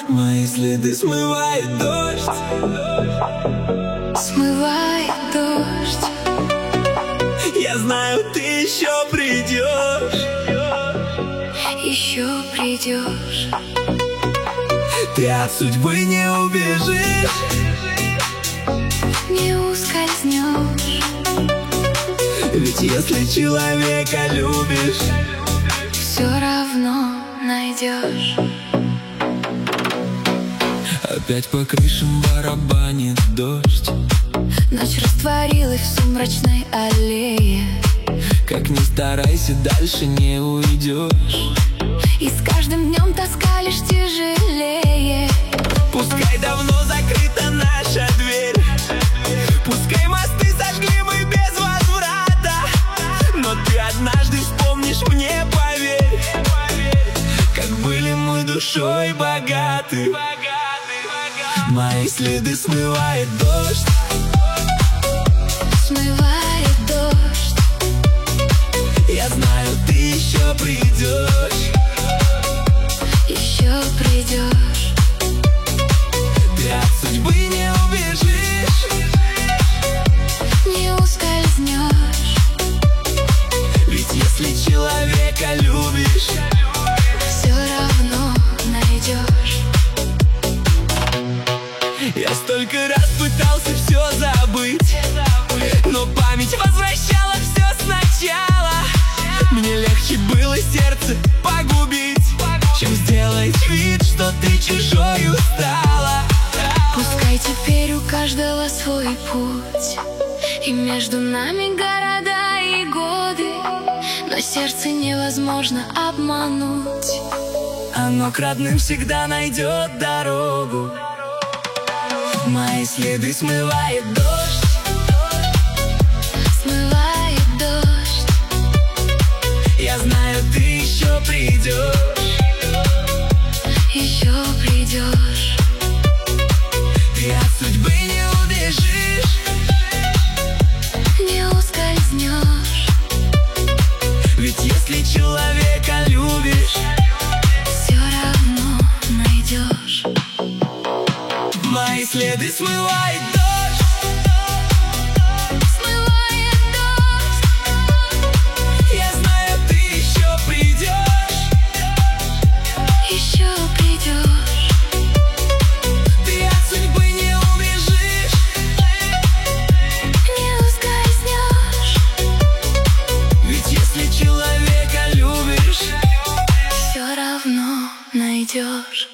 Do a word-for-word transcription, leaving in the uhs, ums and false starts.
Мои следы смывает дождь, смывает дождь. Я знаю, ты еще придешь, еще придешь. Ты от судьбы не убежишь, не ускользнешь. ведь если человека любишь, все равно найдешь. Опять по крышам барабанит дождь, Ночь растворилась в сумрачной аллее. как ни старайся, дальше не уйдешь. И с каждым днем тоска лишь тяжелее. Пускай давно закрыта наша дверь, пускай мосты сожгли мы без возврата, но ты однажды вспомнишь мне, поверь, как были мы душой богаты. Мои следы смывает дождь, смывает дождь. я знаю, ты еще придешь, еще придешь. ты от судьбы не убежишь, не ускользнешь. ведь если человека любишь, все равно найдешь. я столько раз пытался все забыть, но память возвращала все сначала. Мне легче было сердце погубить, чем сделать вид, что ты чужою стала. Пускай теперь у каждого свой путь, и между нами города и годы, но сердце невозможно обмануть. Оно к родным всегда найдет дорогу. Мои следы смывает дождь, смывает дождь. я знаю, ты еще придешь, еще придешь. ты от судьбы не убежишь, не ускользнешь. ведь если человека любишь, все равно найдешь. мои следы смывает дождь, Смывает дождь. я знаю, ты еще придешь, Еще придешь. ты от судьбы не убежишь, Не ускользнешь. ведь если человека любишь, Все равно найдешь.